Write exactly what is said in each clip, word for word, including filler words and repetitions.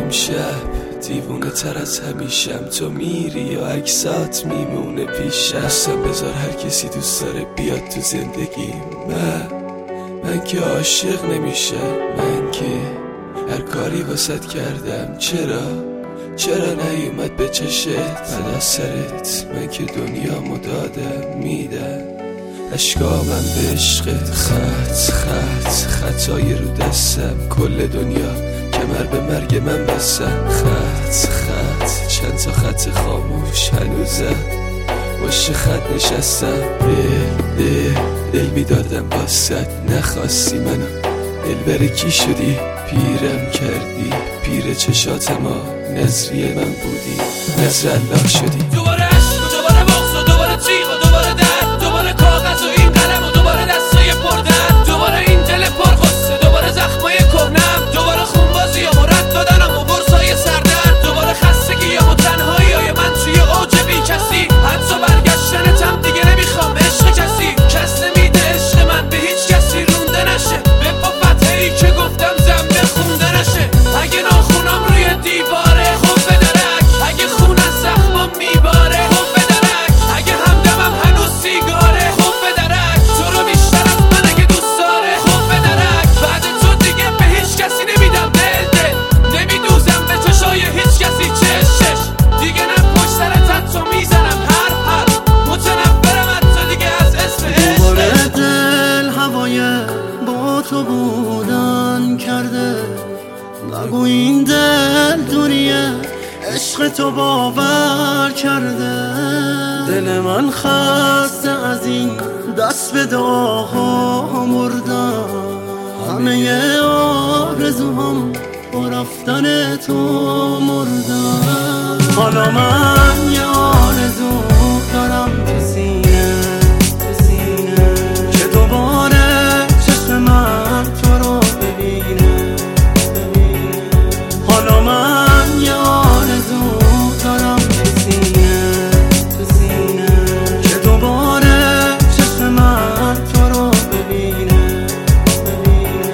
امشب دیوونه تر از همیشم، تو میری یا عکسات میمونه پیشم. دستم بذار هر کسی دوست داره بیاد تو زندگی. من من که عاشق نمیشه، من که هر کاری واسط کردم. چرا چرا نیومد به چشت فدا سرت؟ من که دنیامو دادم میدم، اشکامم به عشقت. خط خط خطای رو دستم، کل دنیا کمر به مرگ من بستم. خط خط چند تا خط خاموش هنوزم باشه خط نشستم. دل دل دل میدادم باست، نخواستی منو دل بره کی شدی؟ پیرم کردی پیر چشاتما، نظریه من بودی نظر الله شدی. دوباره عشق و دوباره بغض و دوباره تیغ و دوباره درد، دوباره کاغذ و این قلم و دوباره دستای پردرد، دوباره این دل پرغصه، دوباره زخمای کهنم، دوباره خونبازیام و رد دادنم و برسای سردرد، دوباره خستگیام و تنهاییای من توی اوج بی کسی. حتی برگشتنتم دیگه نمیخوام، عشق کسی کس نمیده عشق من به هیچ کسی رونده نشه. به فتحه ای که گفتم زمین خونده نشه. اگه ناخونم روی دیواره خب به درک، اگه خون از زخمم میباره خب به درک، اگه همدمم هنوز سیگاره خب به درک، تو رو بیشتر از من اگه دوست داره خب به درک. بعد تو دیگه به هیچ کسی نمیدم دل دل، نمیدوزم به چشای هیچ کسی چش چش. دیگه نه پشت سرت حتی میزنم هر هر، متنفرم حتی دیگه از اسم عشق. دوباره دل هوای با تو بودن کرده، نگو این دل دوریه عشق تو باور کرده. دل من خسته از این دست به دعاها مردم، همه آرزوهام با رفتن تو مردم. حالا من یه آرزو دارم تو سینه تو سینه، که دوباره چشم من تو رو ببینه ببینه. حالا من یه آرزو دارم تو سینه تو سینه، که دوباره چشم من تو رو ببینه ببینه.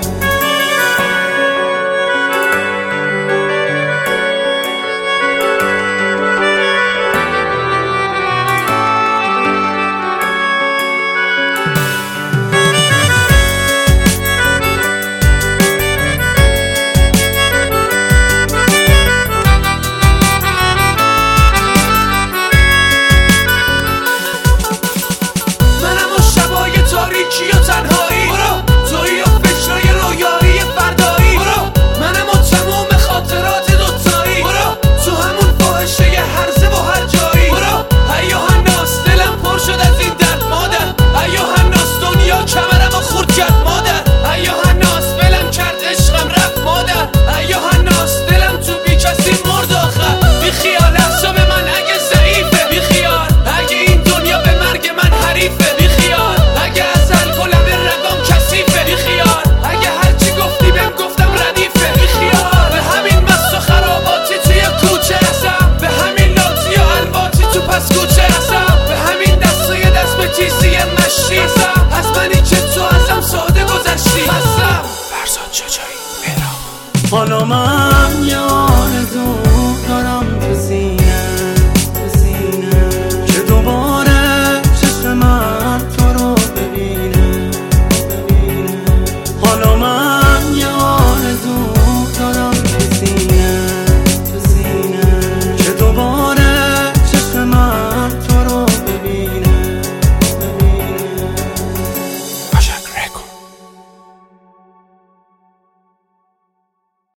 تاریکی و تنهایی برو، تویی و فکرای رویایی فردایی برو، منم و تموم خاطرات دوتایی برو، تو همون فاحشه هرزه و هر جایی برو. ای هناس دلم پر شد از این درد مادر، ای هناس دنیا کمرم و خورد کرد مادر، ای هناس ولم کرد عشقم رفت مادر، ای هناس دلم تو بی کسی مرد آخر. بی خیال حساب من اگه ضعیفه، بی خیال اگه این دنیا به مرگ من حریفه، بی خیال اگه ازل گلم رگام کثیفه، بی خیال اگه هرچی گفتی بهم گفتم ردیفه، بی خیال به همین مست و خراباتی توی کوچه هستم، به همین لاتی و الواتی تو پس کوچه هستم، به همین دستای دست به تیزی مشتی هستم، از منی که تو ازم ساده گذشتی هستم. فرزاد چجایی؟ حالا من یه